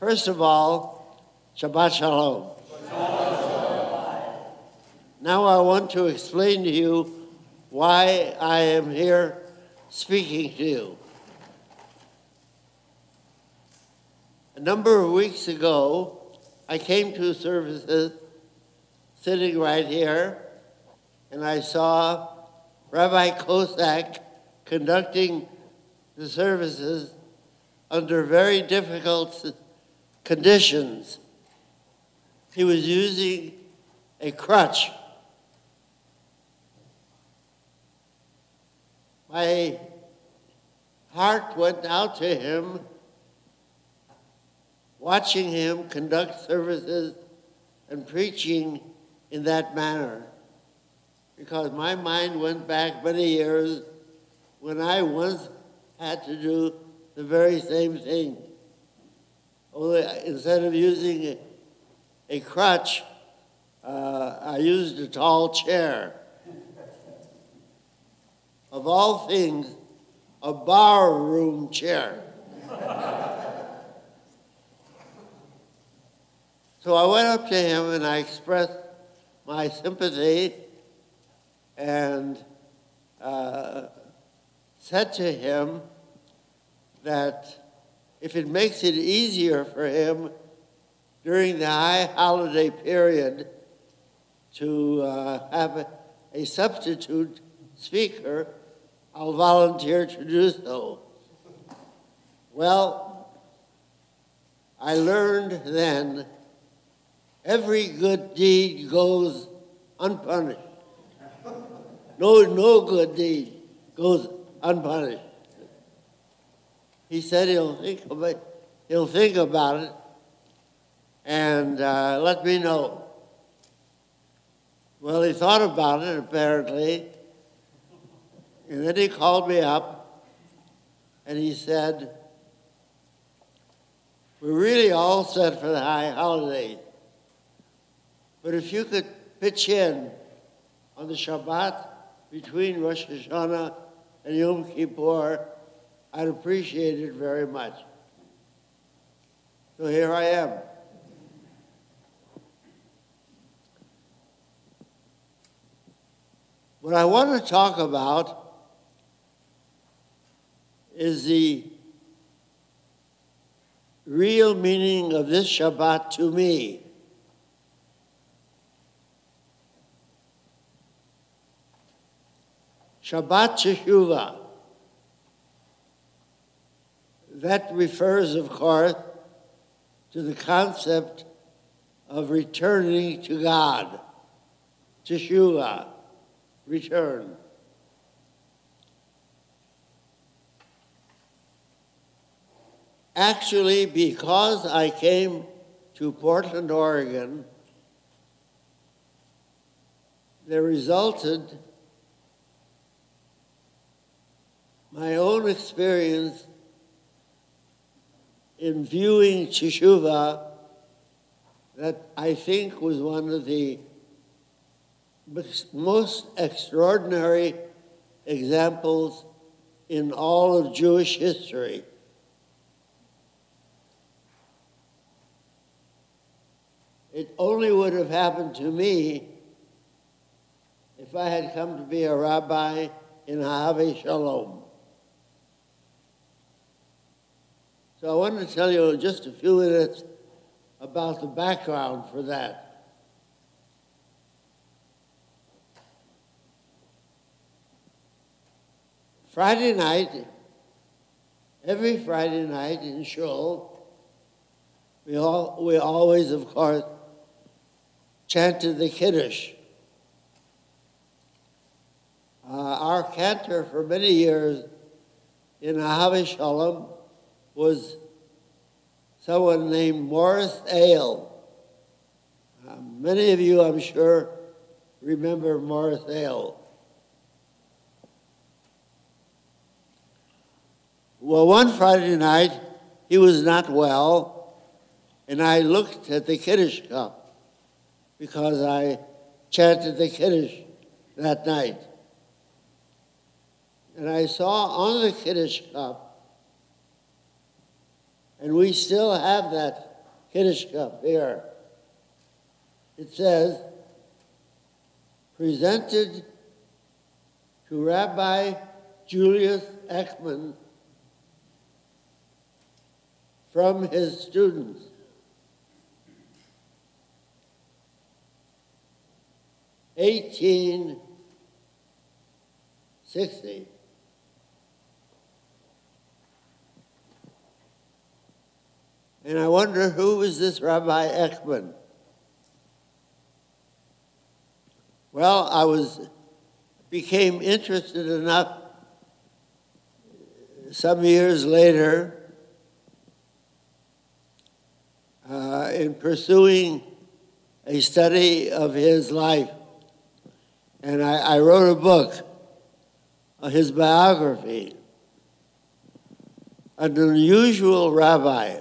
First of all, Shabbat Shalom. Now I want to explain to you why I am here speaking to you. A number of weeks ago, I came to services sitting right here, and I saw Rabbi Kosak conducting the services under very difficult conditions. He was using a crutch. My heart went out to him, watching him conduct services and preaching in that manner, because my mind went back many years when I once had to do the very same thing. Only instead of using a crutch, I used a tall chair. Of all things, a bar room chair. So I went up to him and I expressed my sympathy and said to him that if it makes it easier for him during the high holiday period to have a substitute speaker, I'll volunteer to do so. Well, I learned then every good deed goes unpunished. No good deed goes unpunished. He said he'll think about it and let me know. Well, he thought about it, apparently, and then he called me up and he said, we're really all set for the high holidays, but if you could pitch in on the Shabbat between Rosh Hashanah and Yom Kippur, I'd appreciate it very much. So here I am. What I want to talk about is the real meaning of this Shabbat to me. Shabbat Teshuvah. That refers, of course, to the concept of returning to God. Teshuvah, return. Actually, because I came to Portland, Oregon, there resulted my own experience in viewing Teshuvah that I think was one of the most extraordinary examples in all of Jewish history. It only would have happened to me if I had come to be a rabbi in Ahave Shalom. So I want to tell you just a few minutes about the background for that. Friday night, every Friday night in Shul, we always, of course, chanted the Kiddush. Our cantor for many years in Ahave Shalom was someone named Morris Ale. Many of you, I'm sure, remember Morris Ale. Well, one Friday night, he was not well, and I looked at the Kiddush cup because I chanted the Kiddush that night. And I saw on the Kiddush cup, and we still have that Kiddush cup here. It says, presented to Rabbi Julius Ekman from his students. (1860). And I wonder, who is this Rabbi Ekman? Well, became interested enough some years later in pursuing a study of his life. And I wrote a book, his biography, An Unusual Rabbi.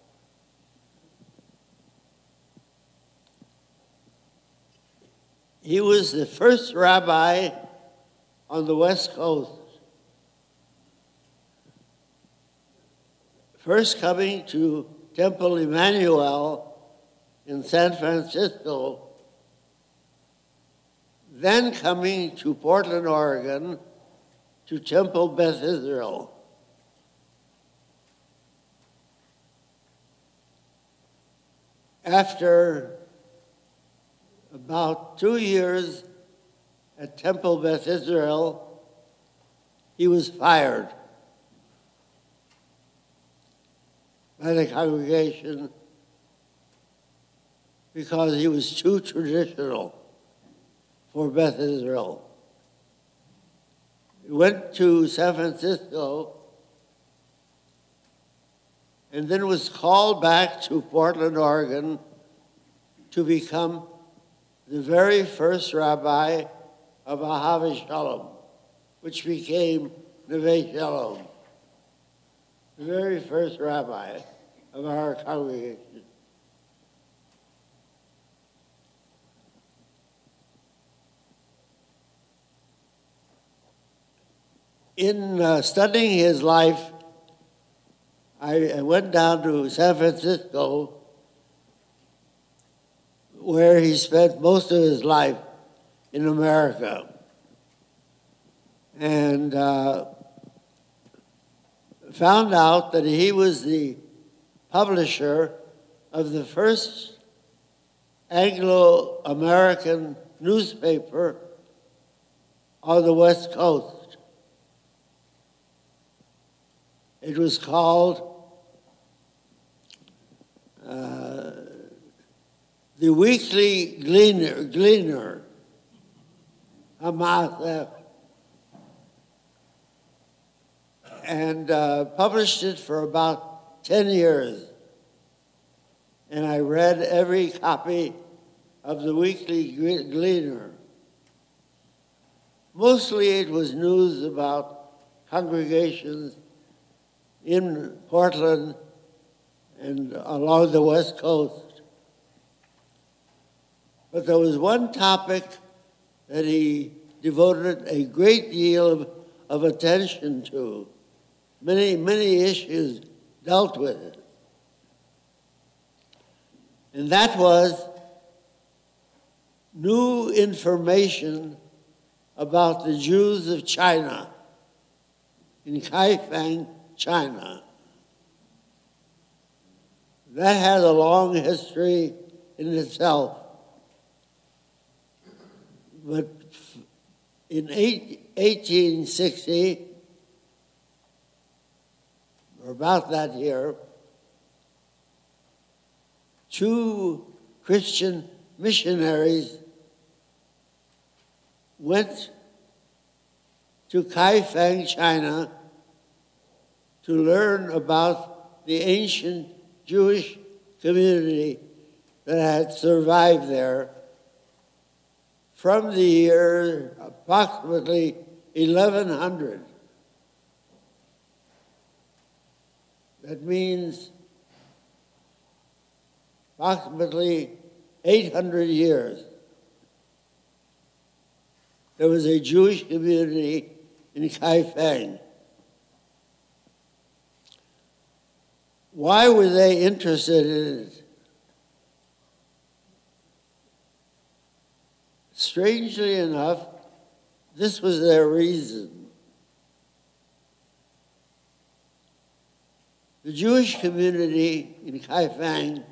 He was the first rabbi on the West Coast, first coming to Temple Emmanuel in San Francisco, then coming to Portland, Oregon, to Temple Beth Israel. After about 2 years at Temple Beth Israel, he was fired by the congregation because he was too traditional for Beth Israel. He went to San Francisco and then was called back to Portland, Oregon to become the very first rabbi of Ahavah Shalom, which became Neve Shalom, the very first rabbi of our congregation. In studying his life, I went down to San Francisco, where he spent most of his life in America. And found out that he was the publisher of the first Anglo-American newspaper on the West Coast. It was called The Weekly Gleaner, Hamath, and published it for about 10 years. And I read every copy of the Weekly Gleaner. Mostly it was news about congregations in Portland and along the West Coast. But there was one topic that he devoted a great deal of attention to. Many issues dealt with it. And that was new information about the Jews of China, in Kaifeng, China. That has a long history in itself. But in 1860, or about that year, 2 Christian missionaries went to Kaifeng, China, to learn about the ancient Jewish community that had survived there from the year approximately 1100. That means approximately 800 years. There was a Jewish community in Kaifeng. Why were they interested in it? strangely enough, this was their reason. The Jewish community in Kaifeng,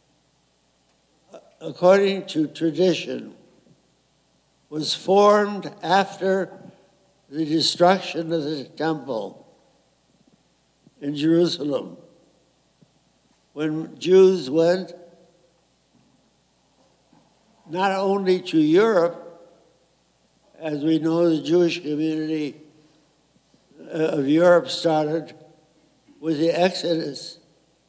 according to tradition, was formed after the destruction of the temple in Jerusalem, when Jews went not only to Europe, as we know the Jewish community of Europe started with the Exodus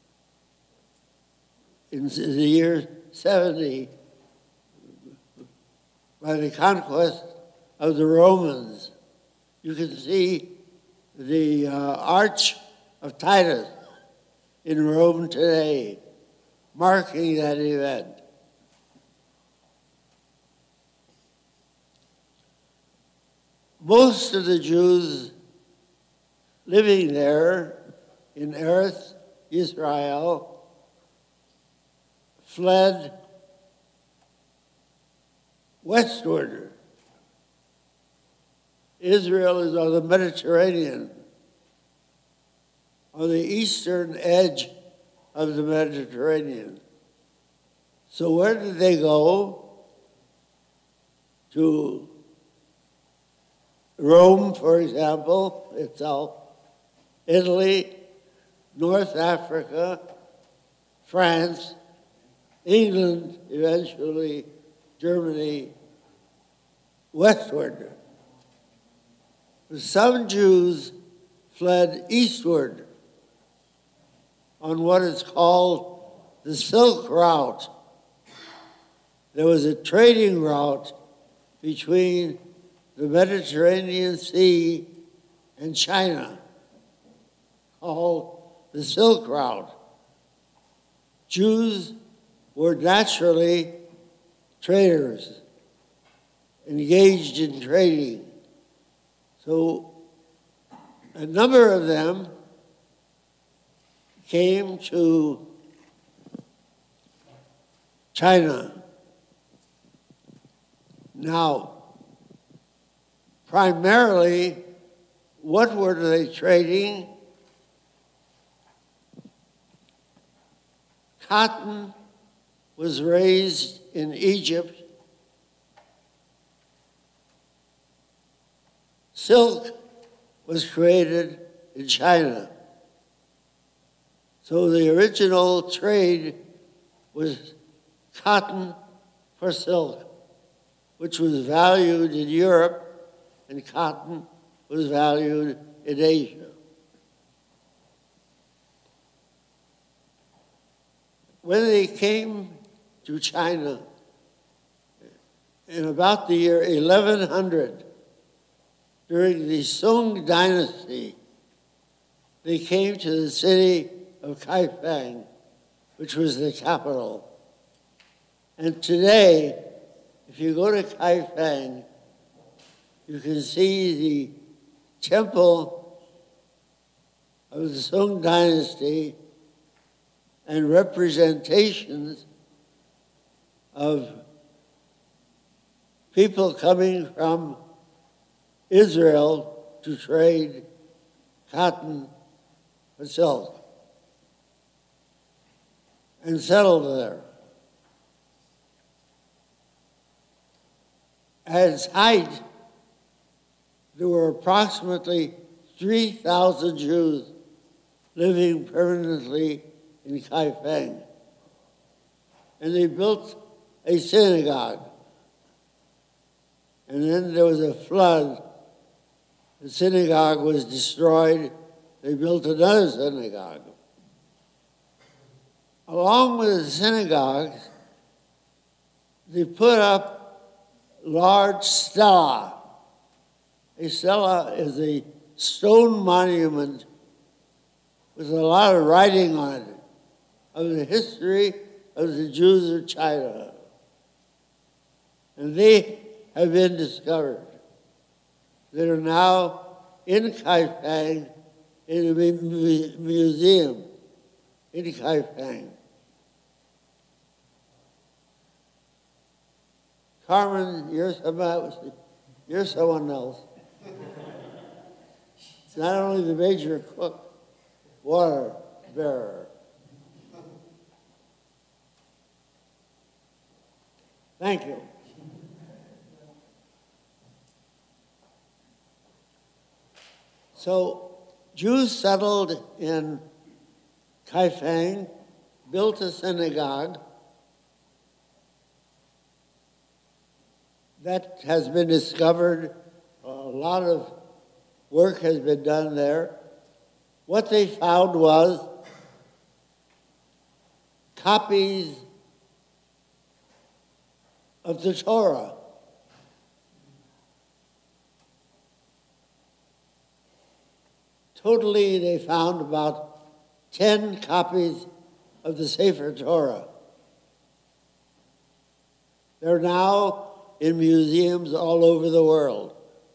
in the year 70 by the conquest of the Romans. You can see the Arch of Titus in Rome today, marking that event. Most of the Jews living there in Eretz Israel fled westward. Israel is on the Mediterranean, on the eastern edge of the Mediterranean. So where did they go? To Rome, for example, itself, Italy, North Africa, France, England, eventually Germany, westward. Some Jews fled eastward on what is called the Silk Route. There was a trading route between the Mediterranean Sea and China called the Silk Route. Jews were naturally traders, engaged in trading. So a number of them came to China. Now, primarily, what were they trading? Cotton was raised in Egypt. Silk was created in China. So the original trade was cotton for silk, which was valued in Europe, and cotton was valued in Asia. When they came to China in about the year 1100, during the Song dynasty, they came to the city of Kaifeng, which was the capital. And today, if you go to Kaifeng, you can see the temple of the Song dynasty and representations of people coming from Israel to trade cotton for silk and settled there. At its height, there were approximately 3,000 Jews living permanently in Kaifeng. And they built a synagogue. And then there was a flood. The synagogue was destroyed. They built another synagogue. Along with the synagogues, they put up large stela. A stela is a stone monument with a lot of writing on it of the history of the Jews of China. And they have been discovered. They are now in Kaifeng in a museum in Kaifeng. Carmen, you're someone else. It's not only the major cook, water bearer. Thank you. So Jews settled in Kaifeng, built a synagogue that has been discovered. A lot of work has been done there. What they found was copies of the Torah. Totally, they found about 10 copies of the Sefer Torah. They're now in museums all over the world.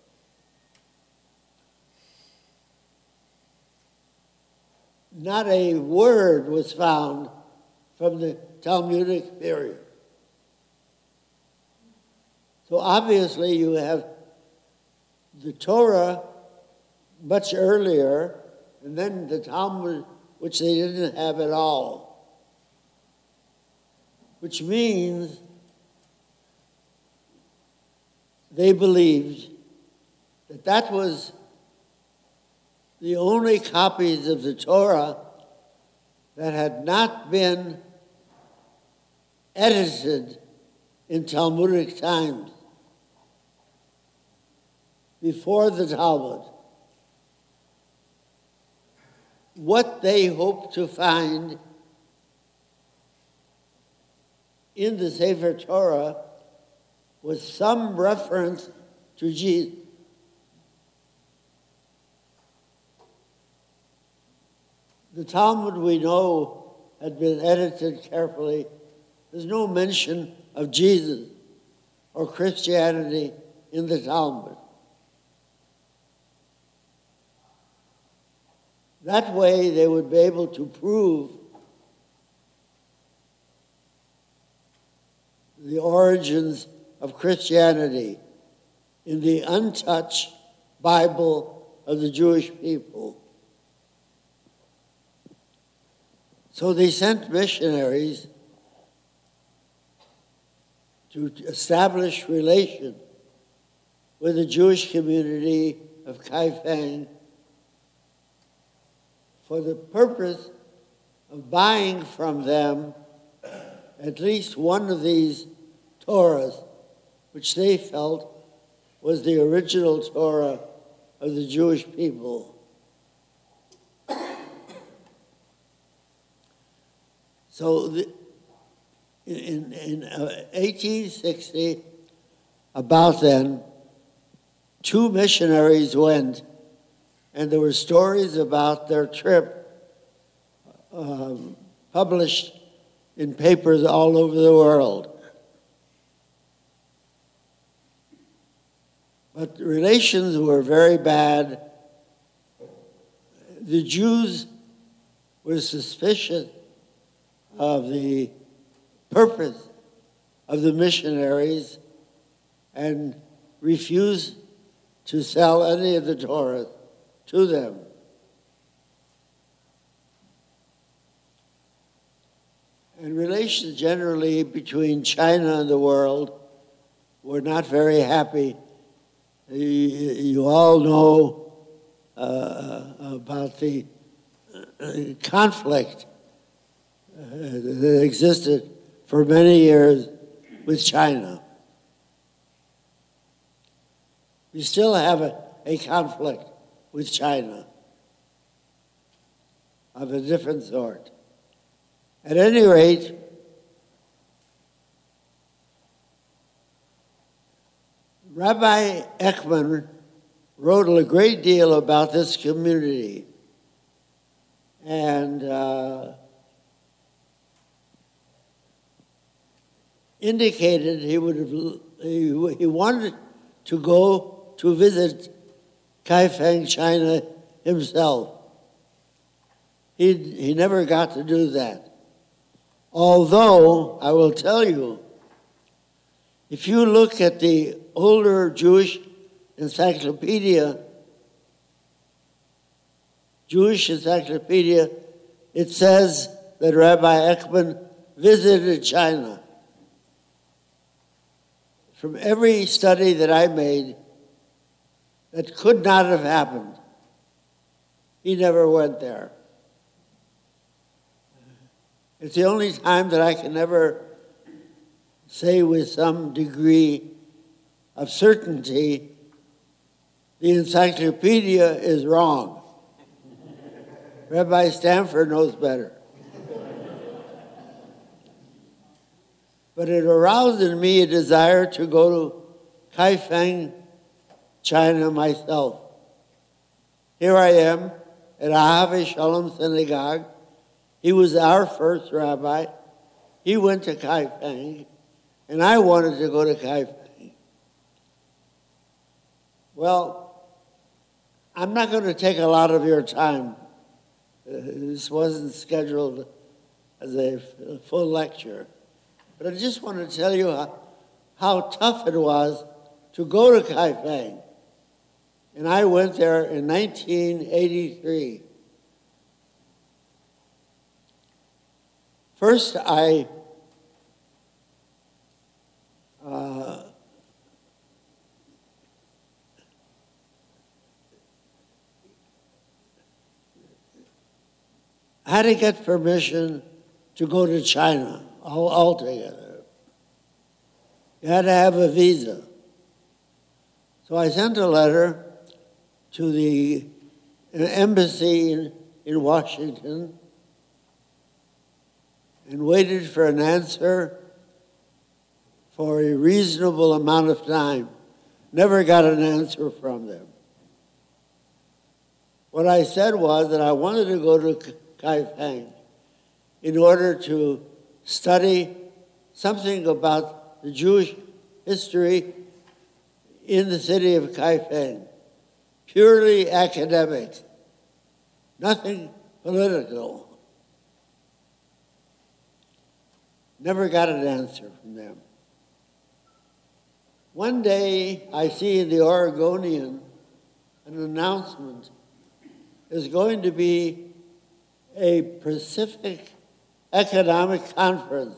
Not a word was found from the Talmudic period. So obviously you have the Torah much earlier, and then the Talmud, which they didn't have at all. Which means they believed that that was the only copies of the Torah that had not been edited in Talmudic times, before the Talmud. What they hoped to find in the Sefer Torah was some reference to Jesus. The Talmud, we know, had been edited carefully. There's no mention of Jesus or Christianity in the Talmud. That way they would be able to prove the origins of Christianity in the untouched Bible of the Jewish people. So they sent missionaries to establish relations with the Jewish community of Kaifeng for the purpose of buying from them at least one of these Torahs, which they felt was the original Torah of the Jewish people. So in 1860, about then, 2 missionaries went, and there were stories about their trip published in papers all over the world. But relations were very bad. The Jews were suspicious of the purpose of the missionaries and refused to sell any of the Torah to them. And relations generally between China and the world were not very happy. You all know about the conflict that existed for many years with China. We still have a conflict with China of a different sort. At any rate, Rabbi Ekman wrote a great deal about this community, and indicated he wanted to go to visit Kaifeng, China himself. He never got to do that. Although, I will tell you, if you look at the older Jewish encyclopedia, it says that Rabbi Ekman visited China. From every study that I made, that could not have happened. He never went there. It's the only time that I can ever say with some degree of certainty the encyclopedia is wrong. Rabbi Stanford knows better. But it aroused in me a desire to go to Kaifeng, China myself. Here I am at Ahave Shalom Synagogue. He was our first rabbi. He went to Kaifeng, and I wanted to go to Kaifeng. Well, I'm not going to take a lot of your time. This wasn't scheduled as a full lecture. But I just want to tell you how tough it was to go to Kaifeng. And I went there in 1983. First, I had to get permission to go to China altogether. You had to have a visa. So I sent a letter to the embassy in Washington and waited for an answer for a reasonable amount of time. Never got an answer from them. What I said was that I wanted to go to Kaifeng in order to study something about the Jewish history in the city of Kaifeng, purely academic, nothing political. Never got an answer from them. One day, I see in the Oregonian an announcement. There's going to be a Pacific Economic Conference.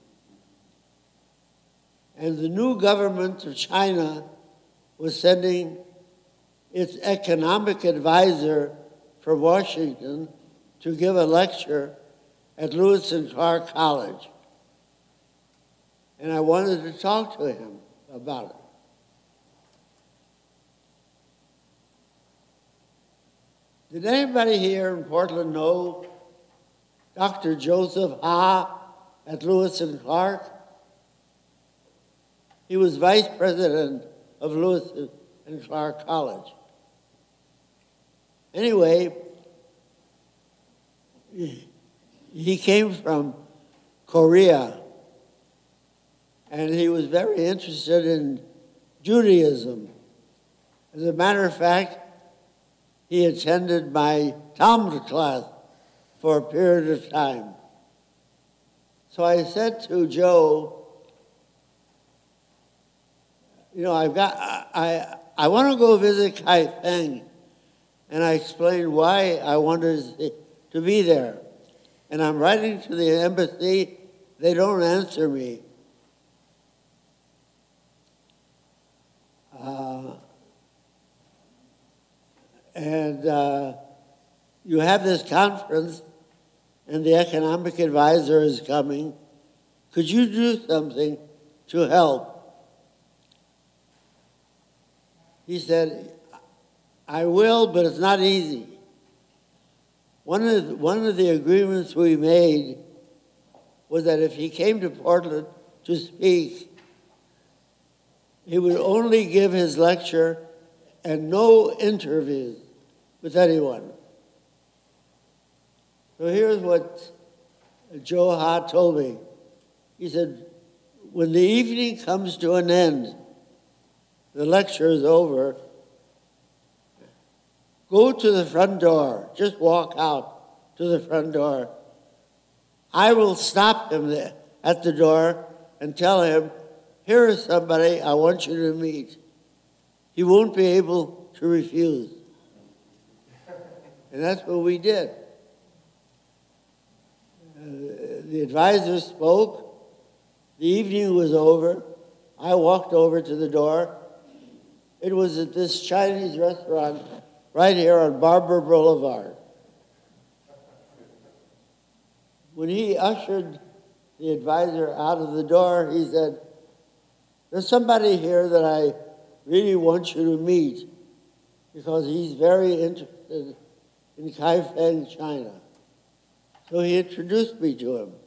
And the new government of China was sending its economic advisor from Washington to give a lecture at Lewis and Clark College. And I wanted to talk to him about it. Did anybody here in Portland know Dr. Joseph Ha at Lewis and Clark? He was vice president of Lewis and Clark College. Anyway, he came from Korea, and he was very interested in Judaism. As a matter of fact, he attended my Talmud class for a period of time. So I said to Joe, you know, I want to go visit Kaifeng. And I explained why I wanted to be there. And I'm writing to the embassy, they don't answer me. You have this conference, and the economic advisor is coming. Could you do something to help? He said, I will, but it's not easy. One of the agreements we made was that if he came to Portland to speak, he would only give his lecture and no interviews with anyone. So here's what Joe Ha told me. He said, when the evening comes to an end, the lecture is over, go to the front door. Just walk out to the front door. I will stop him there at the door and tell him, here is somebody I want you to meet. He won't be able to refuse. And that's what we did. The advisor spoke. The evening was over. I walked over to the door. It was at this Chinese restaurant right here on Barber Boulevard. When he ushered the advisor out of the door, he said, there's somebody here that I really want you to meet because he's very interested in Kaifeng, China. So he introduced me to him.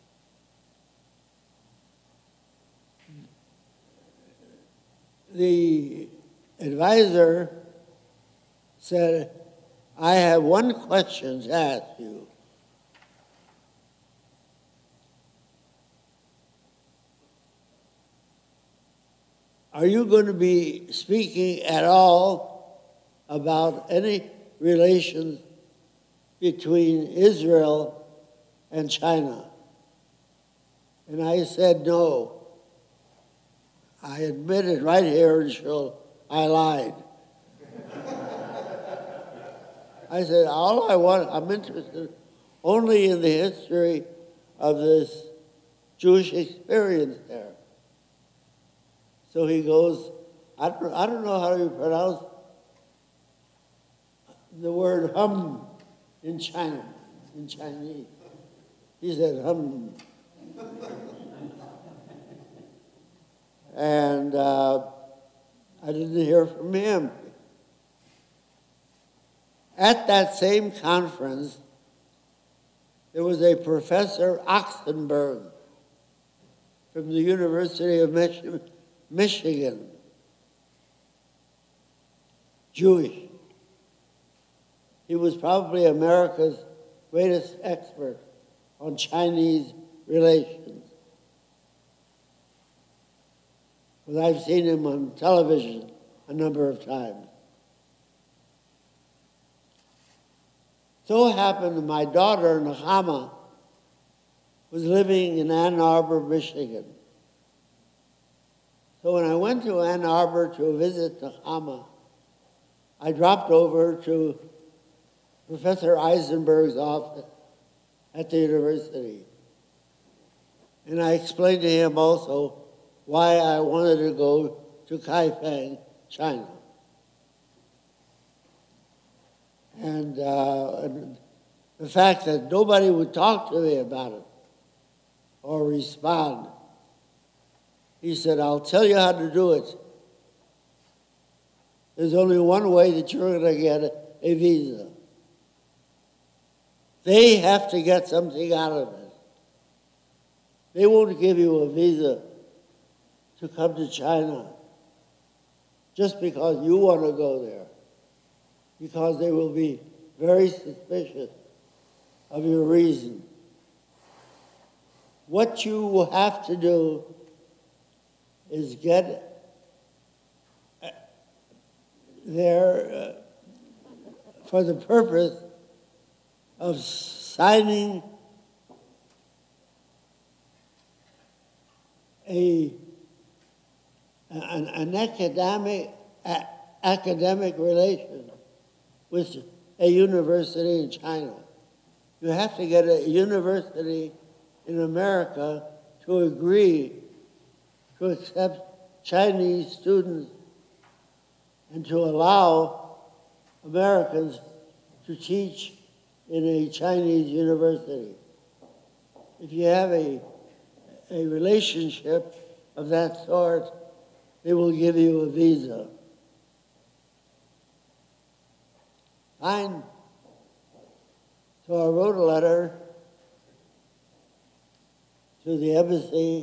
The advisor said, I have one question to ask you. Are you going to be speaking at all about any relations between Israel and China? And I said no. I admitted right here in Shul, I lied. I said, I'm interested only in the history of this Jewish experience there. So he goes, I don't know how you pronounce the word hum in China, in Chinese. He said hum. And I didn't hear from him. At that same conference, there was a Professor Oxenberg from the University of Michigan, Jewish. He was probably America's greatest expert on Chinese relations. Because I've seen him on television a number of times. So happened that my daughter, Nechama, was living in Ann Arbor, Michigan. So when I went to Ann Arbor to visit Nechama, I dropped over to Professor Eisenberg's office at the university. And I explained to him also why I wanted to go to Kaifeng, China. And the fact that nobody would talk to me about it or respond. He said, I'll tell you how to do it. There's only one way that you're going to get a visa. They have to get something out of it. They won't give you a visa to come to China just because you want to go there, because they will be very suspicious of your reason. What you will have to do is get there for the purpose of signing an academic relation with a university in China. You have to get a university in America to agree to accept Chinese students and to allow Americans to teach in a Chinese university. If you have a relationship of that sort, they will give you a visa. Fine. So I wrote a letter to the embassy,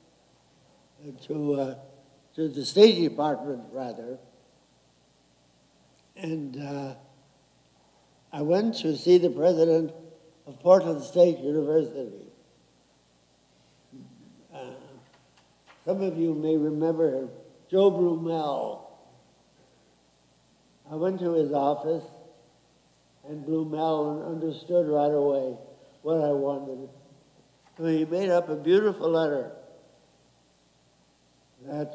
to the State Department, rather, and I went to see the president of Portland State University. Some of you may remember him, Joe Blumel. I went to his office, and Blumel understood right away what I wanted. So he made up a beautiful letter. that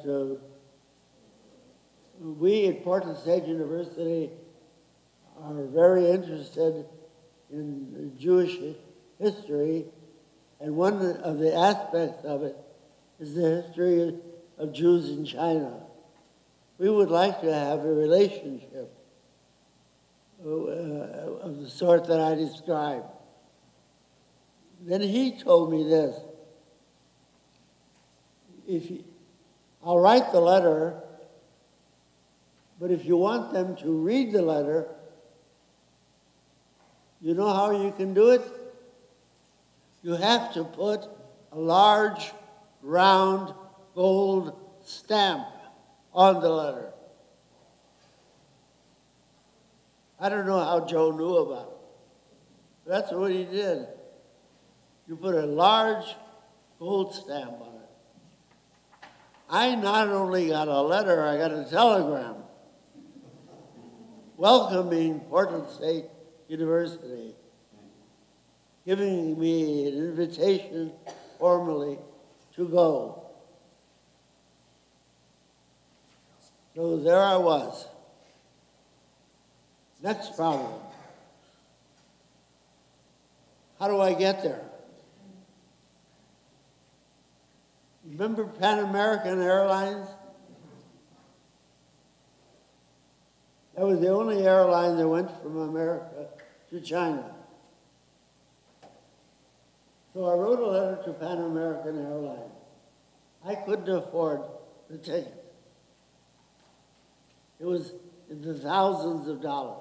we at Portland State University are very interested in Jewish history, and one of the aspects of it is the history of Jews in China. We would like to have a relationship of the sort that I described. Then he told me this: I'll write the letter, but if you want them to read the letter, you know how you can do it? You have to put a large, round, gold stamp on the letter. I don't know how Joe knew about it. That's what he did. You put a large gold stamp on it. I not only got a letter, I got a telegram welcoming Portland State University, giving me an invitation formally to go. So there I was. Next problem. How do I get there? Remember Pan American Airlines? That was the only airline that went from America to China. So I wrote a letter to Pan American Airlines. I couldn't afford the ticket. It was in the thousands of dollars.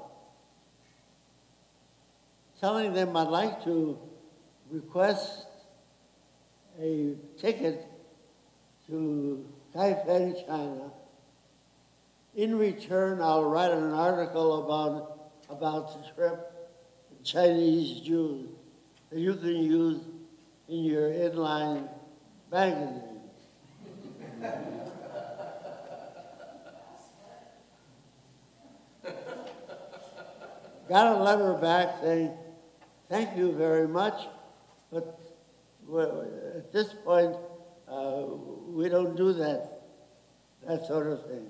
Telling them I'd like to request a ticket to Taipei, China. In return, I'll write an article about the trip, Chinese Jews, that you can use in your inline magazine. Got a letter back saying, thank you very much, but at this point, we don't do that sort of thing.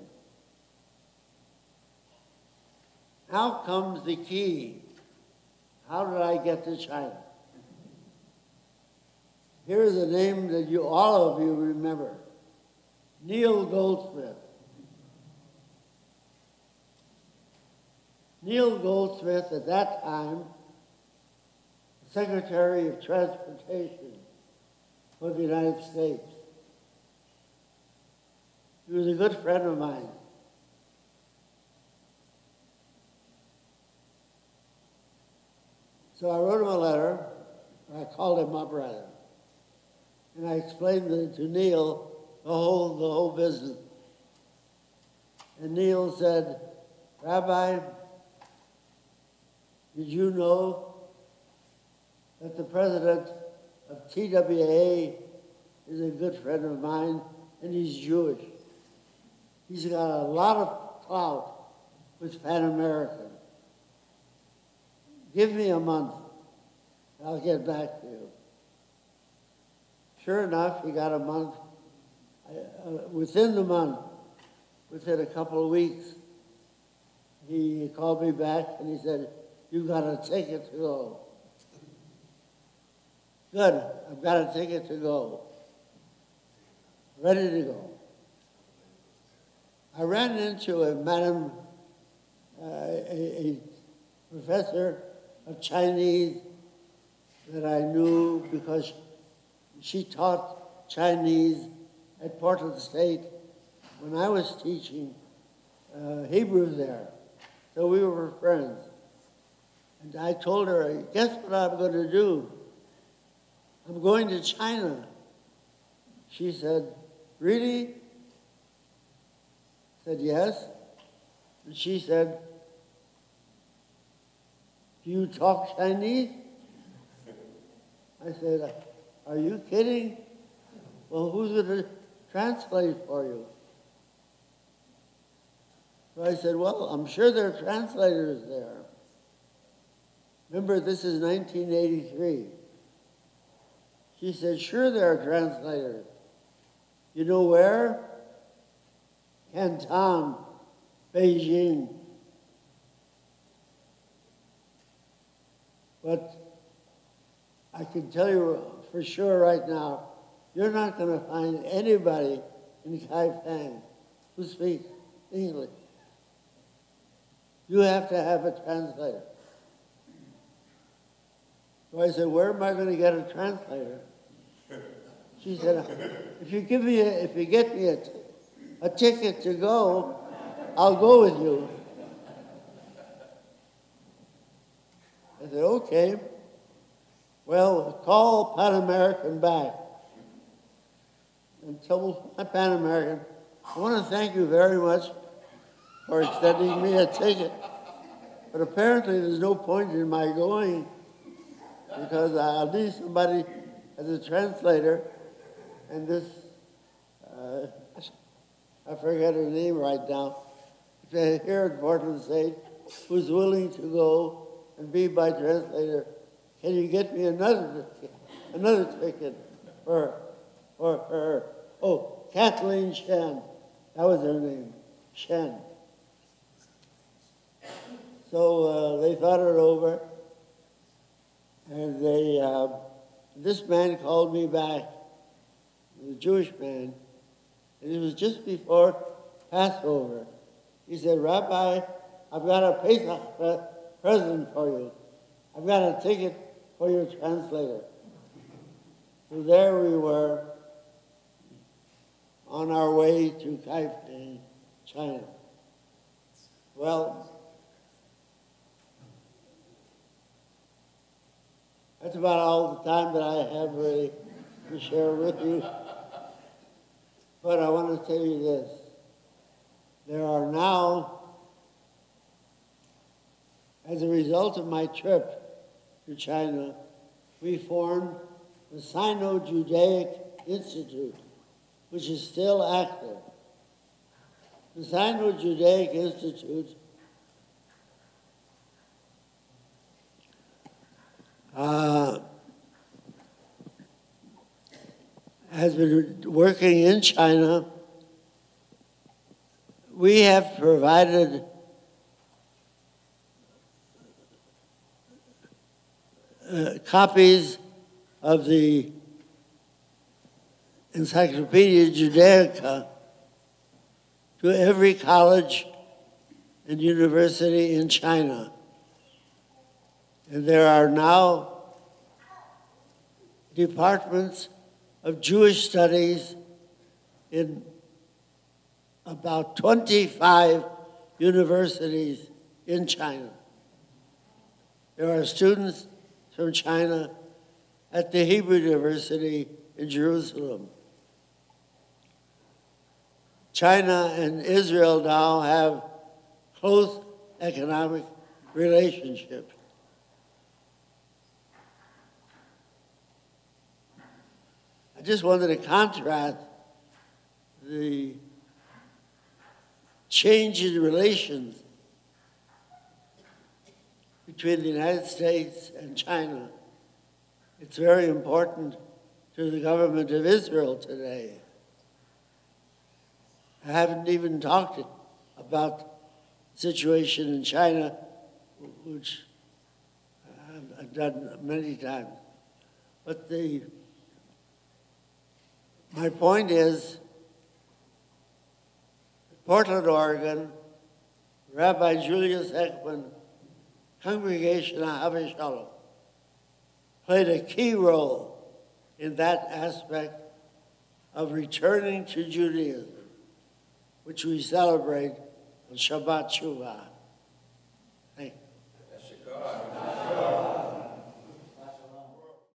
Now comes the key. How did I get to China? Here's a name that all of you remember. Neil Goldsmith. Neil Goldsmith, at that time, Secretary of Transportation for the United States. He was a good friend of mine. So I wrote him a letter, or I called him up rather, and I explained to Neil the whole business. And Neil said, Rabbi, did you know that the president of TWA is a good friend of mine, and he's Jewish? He's got a lot of clout with Pan American. Give me a month, I'll get back to you. Sure enough, he got a month. Within the month, within a couple of weeks, he called me back and he said, you got a ticket to go. Good, I've got a ticket to go. Ready to go. I ran into a professor of Chinese that I knew because she taught Chinese at Portland State when I was teaching Hebrew there. So we were friends. And I told her, guess what I'm going to do? I'm going to China. She said, really? I said, yes. And she said, do you talk Chinese? I said, are you kidding? Well, who's going to translate for you? So I said, well, I'm sure there are translators there. Remember, this is 1983. She said, sure there are translators. You know where? Canton, Beijing. But I can tell you for sure right now, you're not going to find anybody in Kaifeng who speaks English. You have to have a translator. So I said, where am I going to get a translator? She said, if you get me a ticket to go, I'll go with you. I said, okay. Well, call Pan American back and tell my Pan American, I want to thank you very much for extending me a ticket. But apparently there's no point in my going because I'll need somebody as a translator. And this, I forget her name right now, here at Portland State, who's willing to go and be my translator. Can you get me another ticket for her? Oh, Kathleen Shen. That was her name, Shen. So they thought it over, and this man called me back, the Jewish man, and it was just before Passover. He said, Rabbi, I've got a Pesach present for you. I've got a ticket for your translator. So there we were on our way to Kaifeng, China. Well, that's about all the time that I have really to share with you. But I want to tell you this. There are now, as a result of my trip to China, we formed the Sino-Judaic Institute, which is still active. The Sino-Judaic Institute has been working in China. We have provided copies of the Encyclopedia Judaica to every college and university in China. And there are now departments of Jewish studies in about 25 universities in China. There are students from China at the Hebrew University in Jerusalem. China and Israel now have close economic relationships. I just wanted to contrast the change in relations between the United States and China. It's very important to the government of Israel today. I haven't even talked about the situation in China, which I've done many times. But my point is, Portland, Oregon, Rabbi Julius Heckman, Congregation Ahava Shalom, played a key role in that aspect of returning to Judaism, which we celebrate on Shabbat Shuvah.